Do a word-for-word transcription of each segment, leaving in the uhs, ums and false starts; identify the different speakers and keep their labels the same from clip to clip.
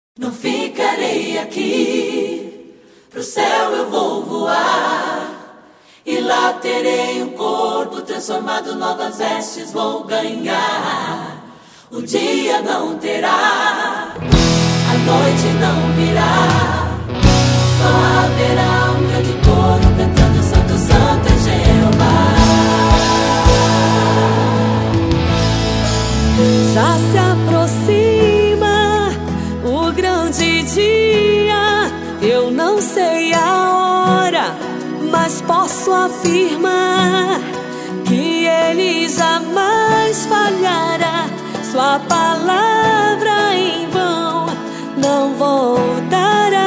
Speaker 1: Não ficarei aqui, pro céu eu vou voar, e lá terei um corpo transformado, novas vestes vou ganhar. O dia não terá, a noite não virá, só haverá um grande coro cantando Santo, Santo é Jeová.
Speaker 2: Já se aproxima o grande dia, eu não sei a hora, mas posso afirmar que Ele jamais falhará. Sua palavra em vão não voltará.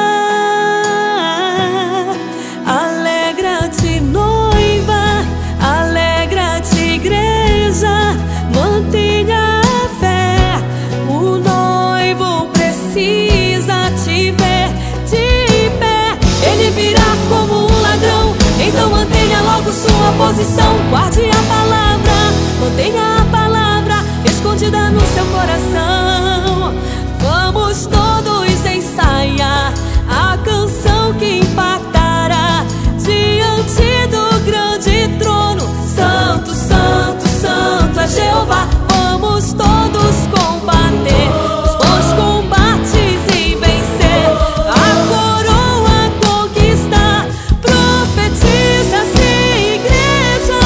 Speaker 2: Alegra-te, noiva, alegra-te, igreja, mantenha a fé. O noivo precisa te ver de pé. Ele virá como um ladrão, então mantenha logo sua posição. Guarde a palavra, mantenha a palavra escondida no seu coração. Vamos todos ensaiar a canção que impactará diante do grande trono. Santo, Santo, Santo é Jeová. Vamos todos combater os bons combates e vencer. A coroa conquistar, profetiza-se, igreja.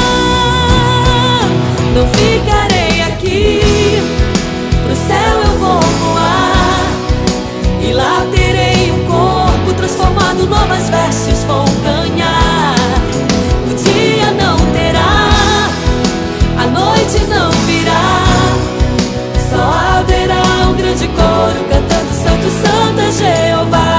Speaker 2: Não ficarei aqui, pro céu eu vou voar, e lá terei um corpo transformado, novas vestes vou ganhar. O dia não terá, a noite não virá, só haverá um grande coro cantando Santo, Santo é Jeová.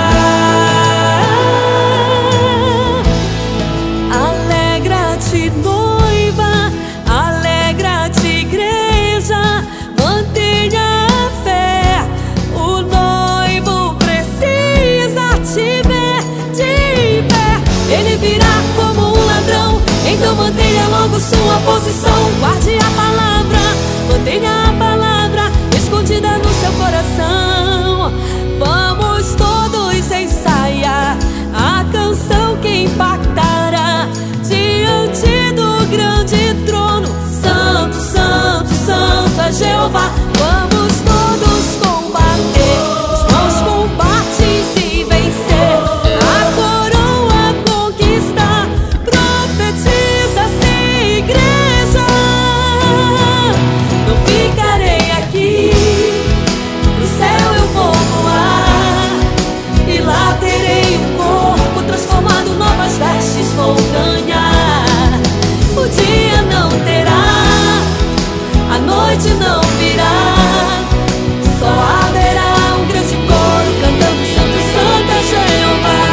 Speaker 2: Alegra-te, noiva, alegra-te, igreja, mantenha a fé. O noivo precisa te ver de pé. Ele virá como um ladrão, então mantenha logo sua posição. Guarde a palavra, mantenha a palavra escondida no seu coração. Vamos todos ensaiar a canção que impactará diante do grande trono. Santo, Santo, Santo é Jeová. Vamos todos combater os bons combates e vencer. A coroa conquistar, profetiza-se, igreja. Não ficarei aqui, pro céu eu vou voar, e lá terei um corpo transformado, novas vestes vou ganhar. O dia não terá, a noite não virá, só haverá um grande coro cantando Santo, Santo é Jeová.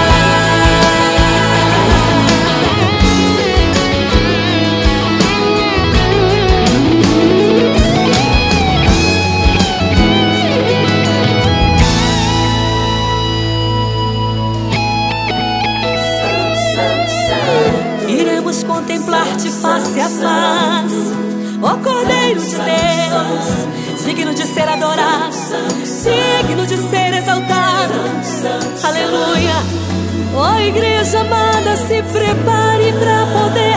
Speaker 2: Iremos contemplar-te face a face, ó Cordeiro de Deus, digno de ser adorado, digno de ser exaltado. Aleluia. Ó igreja amada, se prepare para poder